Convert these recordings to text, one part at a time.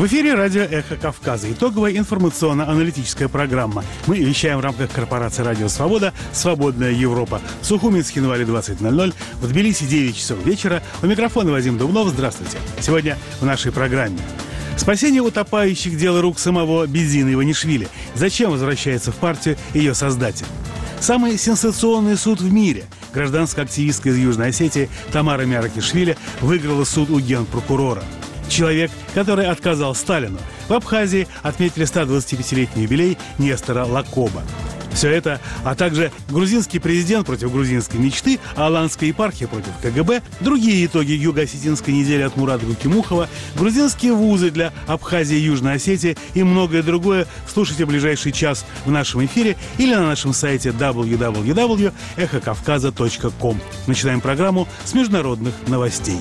В эфире радио «Эхо Кавказа». Итоговая информационно-аналитическая программа. Мы вещаем в рамках корпорации «Радио Свобода» «Свободная Европа». В Сухуми, Цхинвале 20:00, в Тбилиси 9 часов вечера. У микрофона Вадим Дубнов. Здравствуйте. Сегодня в нашей программе. Спасение утопающих – дело рук самого Бедзина Иванишвили. Зачем возвращается в партию ее создатель? Самый сенсационный суд в мире. Гражданская активистка из Южной Осетии Тамара Мяракишвили выиграла суд у генпрокурора. Человек, который отказал Сталину. В Абхазии отметили 125-летний юбилей Нестора Лакоба. Все это, а также грузинский президент против грузинской мечты, Аланская епархия против КГБ, другие итоги юго-осетинской недели от Мурата Гукимухова, грузинские вузы для Абхазии и Южной Осетии и многое другое слушайте в ближайший час в нашем эфире или на нашем сайте www.эхокавказа.ком. Начинаем программу с международных новостей.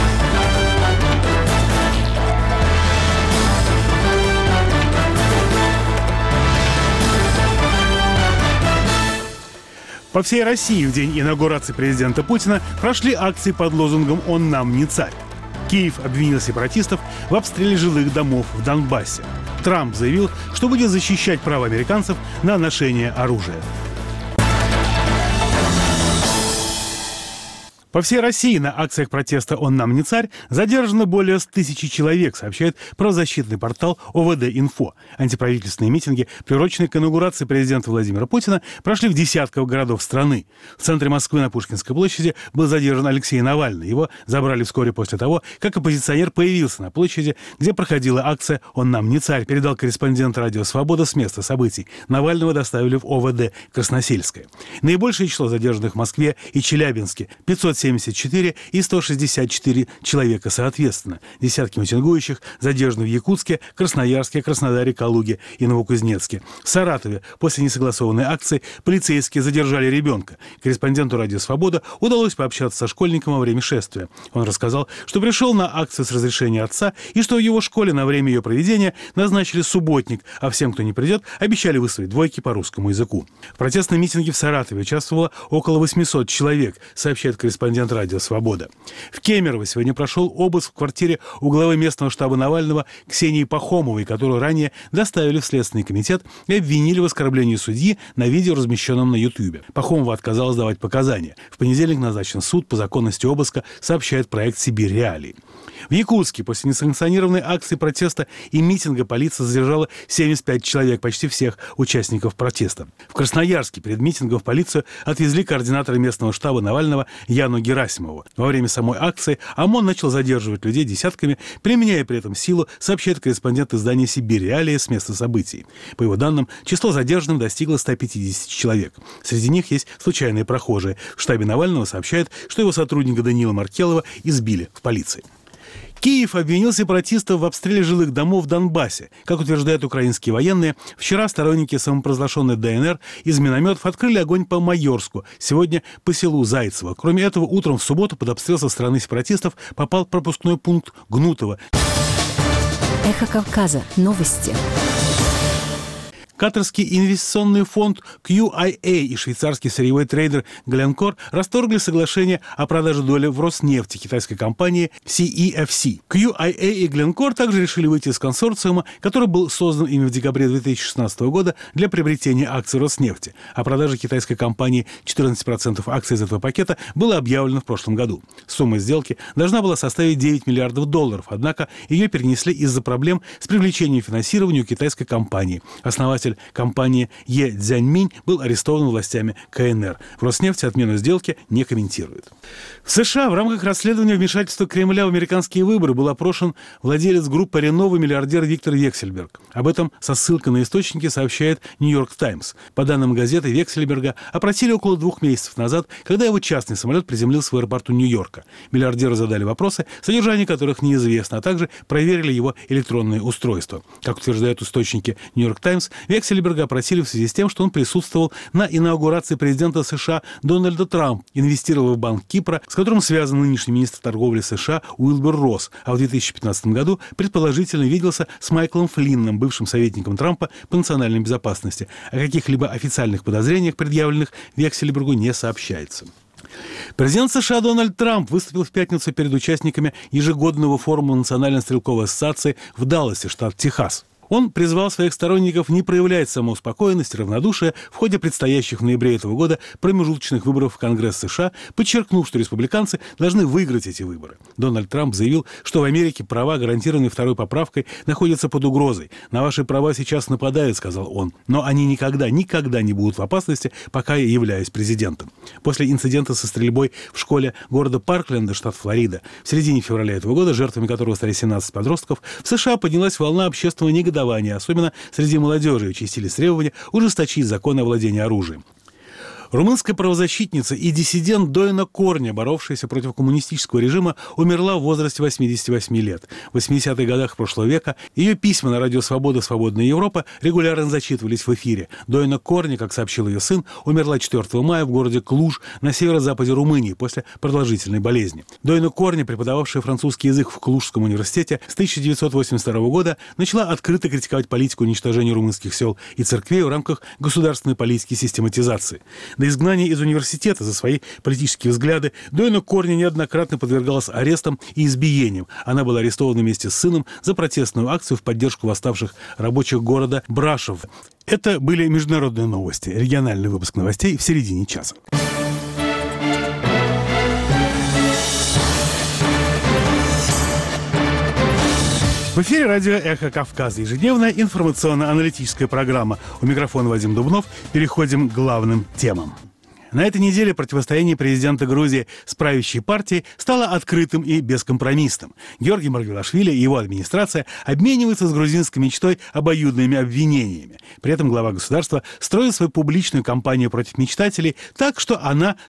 По всей России в день инаугурации президента Путина прошли акции под лозунгом «Он нам не царь». Киев обвинил сепаратистов в обстреле жилых домов в Донбассе. Трамп заявил, что будет защищать право американцев на ношение оружия. По всей России на акциях протеста «Он нам не царь» задержано более 1000 человек, сообщает правозащитный портал ОВД-Инфо. Антиправительственные митинги, приуроченные к инаугурации президента Владимира Путина, прошли в десятках городов страны. В центре Москвы на Пушкинской площади был задержан Алексей Навальный. Его забрали вскоре после того, как оппозиционер появился на площади, где проходила акция «Он нам не царь», передал корреспондент «Радио Свобода» с места событий. Навального доставили в ОВД Красносельское. Наибольшее число задержанных в Москве и Челябинске – 574 и 164 человека соответственно. Десятки митингующих задержаны в Якутске, Красноярске, Краснодаре, Калуге и Новокузнецке. В Саратове после несогласованной акции полицейские задержали ребенка. Корреспонденту «Радио Свобода» удалось пообщаться со школьником во время шествия. Он рассказал, что пришел на акцию с разрешения отца и что в его школе на время ее проведения назначили субботник, а всем, кто не придет, обещали выставить двойки по русскому языку. В протестном митинге в Саратове участвовало около 800 человек, сообщает корреспондент «Радио Свобода». В Кемерово сегодня прошел обыск в квартире у главы местного штаба Навального Ксении Пахомовой, которую ранее доставили в Следственный комитет и обвинили в оскорблении судьи на видео, размещенном на Ютьюбе. Пахомова отказалась давать показания. В понедельник назначен суд по законности обыска, сообщает проект «Сибирь Реалии». В Якутске после несанкционированной акции протеста и митинга полиция задержала 75 человек, почти всех участников протеста. В Красноярске перед митингом в полицию отвезли координатора местного штаба Навального Яну Герасимову. Во время самой акции ОМОН начал задерживать людей десятками, применяя при этом силу, сообщает корреспондент издания «Сибирь Реалии» с места событий. По его данным, число задержанных достигло 150 человек. Среди них есть случайные прохожие. В штабе Навального сообщают, что его сотрудника Даниила Маркелова избили в полиции. Киев обвинил сепаратистов в обстреле жилых домов в Донбассе. Как утверждают украинские военные, вчера сторонники самопровозглашенной ДНР из минометов открыли огонь по Майорску, сегодня по селу Зайцево. Кроме этого, утром в субботу под обстрел со стороны сепаратистов попал пропускной пункт Гнутово. Эхо Кавказа. Новости. Катарский инвестиционный фонд QIA и швейцарский сырьевой трейдер Glencore расторгли соглашение о продаже доли в Роснефти китайской компании CEFC. QIA и Glencore также решили выйти из консорциума, который был создан ими в декабре 2016 года для приобретения акций Роснефти. О продаже китайской компании 14% акций из этого пакета было объявлено в прошлом году. Сумма сделки должна была составить $9 миллиардов, однако ее перенесли из-за проблем с привлечением финансирования у китайской компании. Основатель компании Е Цзяньминь был арестован властями КНР. В Роснефти отмену сделки не комментирует. В США в рамках расследования вмешательства Кремля в американские выборы был опрошен владелец группы Ренова миллиардер Виктор Вексельберг. Об этом со ссылкой на источники сообщает Нью-Йорк Таймс. По данным газеты, Вексельберга опросили около 2 месяцев назад, когда его частный самолет приземлился в аэропорту Нью-Йорка. Миллиардеру задали вопросы, содержание которых неизвестно, а также проверили его электронные устройства. Как утверждают источники Нью-Йорк Таймс, Вексельберга опросили в связи с тем, что он присутствовал на инаугурации президента США Дональда Трампа, инвестировал в Банк Кипра, с которым связан нынешний министр торговли США Уилбур Росс, а в 2015 году предположительно виделся с Майклом Флинном, бывшим советником Трампа по национальной безопасности. О каких-либо официальных подозрениях, предъявленных Вексельбергу, не сообщается. Президент США Дональд Трамп выступил в пятницу перед участниками ежегодного форума Национальной стрелковой ассоциации в Далласе, штат Техас. Он призвал своих сторонников не проявлять самоуспокоенность и равнодушие в ходе предстоящих в ноябре этого года промежуточных выборов в Конгресс США, подчеркнув, что республиканцы должны выиграть эти выборы. Дональд Трамп заявил, что в Америке права, гарантированные второй поправкой, находятся под угрозой. «На ваши права сейчас нападают», — сказал он, «но они никогда не будут в опасности, пока я являюсь президентом». После инцидента со стрельбой в школе города Паркленда, штат Флорида, в середине февраля этого года, жертвами которого стали 17 подростков, в США поднялась волна общественного негодования, особенно среди молодежи, и участились требования ужесточить законы о владении оружием. Румынская правозащитница и диссидент Доина Корня, боровшаяся против коммунистического режима, умерла в возрасте 88 лет. В 80-х годах прошлого века ее письма на радио «Свобода. Свободная Европа» регулярно зачитывались в эфире. Доина Корня, как сообщил ее сын, умерла 4 мая в городе Клуж на северо-западе Румынии после продолжительной болезни. Доина Корня, преподававшая французский язык в Клужском университете, с 1982 года начала открыто критиковать политику уничтожения румынских сел и церквей в рамках государственной политики систематизации. До изгнания из университета за свои политические взгляды Доина Корня неоднократно подвергалась арестам и избиениям. Она была арестована вместе с сыном за протестную акцию в поддержку восставших рабочих города Брашов. Это были международные новости. Региональный выпуск новостей в середине часа. В эфире радио «Эхо Кавказа». Ежедневная информационно-аналитическая программа. У микрофона Вадим Дубнов. Переходим к главным темам. На этой неделе противостояние президента Грузии с правящей партией стало открытым и бескомпромиссным. Георгий Маргвелашвили и его администрация обмениваются с грузинской мечтой обоюдными обвинениями. При этом глава государства строит свою публичную кампанию против мечтателей так, что она